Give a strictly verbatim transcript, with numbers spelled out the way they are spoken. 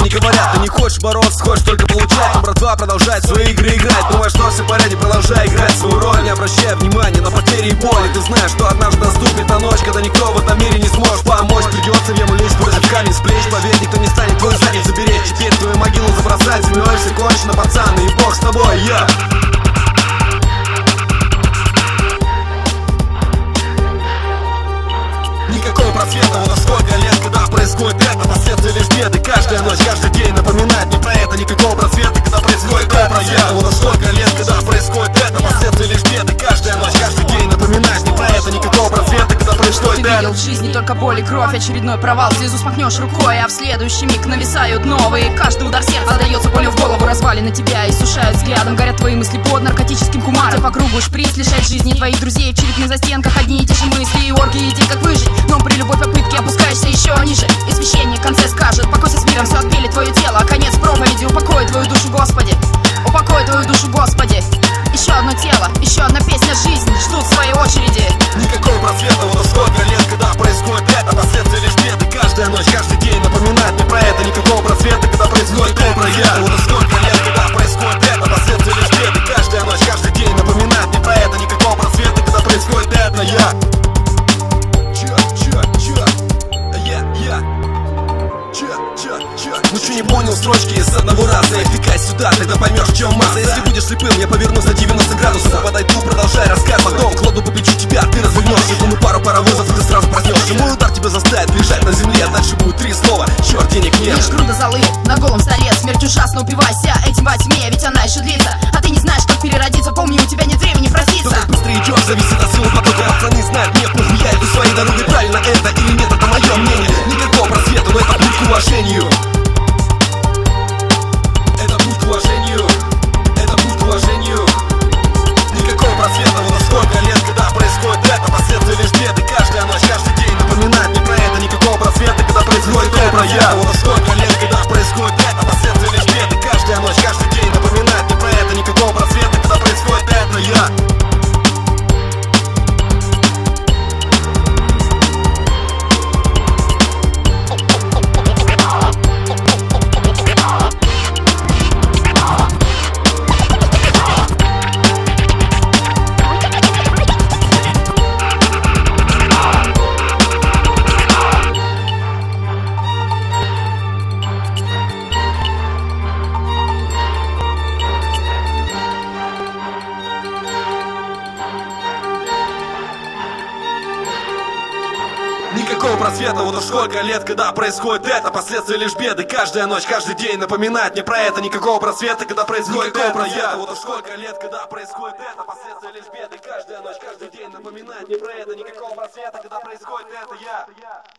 не говорят. Ты не хочешь бороться, хочешь только получать. Но братва продолжает свои игры играть. Думаешь, что все в порядке, продолжай играть свою роль. Не обращай внимания на потери и боли. Ты знаешь, что однажды наступит та ночь, когда никто в этом мире не сможет помочь. Придется ему лезть, бросить камень с плеч. Поверь, никто не станет твою задницу беречь. Теперь твою могилу забросать землей. Все кончено, пацан, и бог с тобой, я. Никакого просвета, вот сколько лет, когда происходит это. Последствия лишь беды, каждая ночь, каждый день напоминает мне про это. Никакого просвета, когда происходит это. Вот сколько лет, когда происходит это. Последствия лишь беды, каждая ночь, каждый день напоминает мне про это. Никакого просвета, когда происходит это. Ты видел в жизни только боль и кровь, очередной провал. Слезу смахнешь рукой, а в следующий миг нависают новые. Каждый удар сердца отдается болью в голову. Развалины тебя иссушают взглядом. Горят твои мысли под наркотическим кумаром. По кругу шприц лишает жизни твоих друзей. В черепных застенках одни и те же мысли и оргии идей, как выжить. Но при любой попытке опускаешься еще ниже. И священник в конце скажет: покойся с миром, все отпели твое тело. А конец проповеди: упокой твою душу, Господи. Упокой твою душу, Господи. Еще одно тело, еще одна песня жизни ждут своей очереди. Никакого просвета, вот сколько лет, когда происходит это. Последствия лишь беды, каждая ночь, каждый день напоминает мне про это. Никакого просвета, когда происходит это. Я. Вот сколько лет, когда происходит это. Последствия лишь беды, каждая ночь, каждый день напоминает мне про это. Никакого просвета, когда происходит это. Я. Ну что, не понял строчки с одного раза? Их втыкай сюда, тогда поймешь, в чем масса. Если будешь слепым, я повернусь на девяносто градусов. Подойду, продолжай рассказ, потом кладу по плечу тебя, ты развернешься. Думаю, пару паровозов, и ты сразу проснешься. Мой удар тебя заставит лежать на земле, а дальше будет три слова: черт, денег нет. Лишь груда золы на голом столе. Смерть ужасно, упивайся этим во тьме, ведь она еще длится. А ты не знаешь, как переродиться. Помни, у тебя нет времени проститься. Но как быстро идешь, зависит от силы потока. Пацаны знают, нет, похуй, я иду своей дорогой. Правильно это или нет, это мое мнение. Никакого просвета, но это путь к уважению. Это путь к уважению. Это путь к уважению. Никакого просвета, вот сколько лет, когда происходит это. Последствия лишь беды, каждая ночь, каждый день напоминает мне про это. Никакого просвета, когда происходит это. Я. Вот сколько лет, когда происходит это. Последствия лишь беды, каждая ночь, каждый день напоминает мне про это. Никакого просвета, когда происходит это. Я. Никакого просвета, вот уж сколько лет, когда происходит это. Последствия лишь беды, каждая ночь, каждый день напоминает мне про это. Никакого просвета, когда происходит это. Просвета, вот уж сколько лет, когда происходит это. Последствия лишь беды, каждая ночь, каждый день напоминает мне про это. Никакого просвета, когда происходит это. Я.